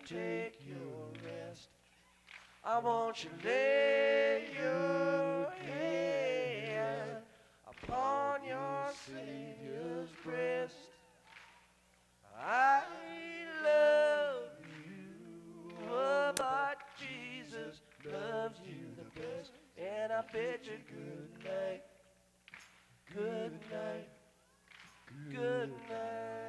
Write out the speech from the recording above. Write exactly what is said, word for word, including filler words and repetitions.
take your rest. I want you to lay your head upon your Savior's breast. I love you, oh, but Jesus loves you the best. And I bid you good night, good night, good night.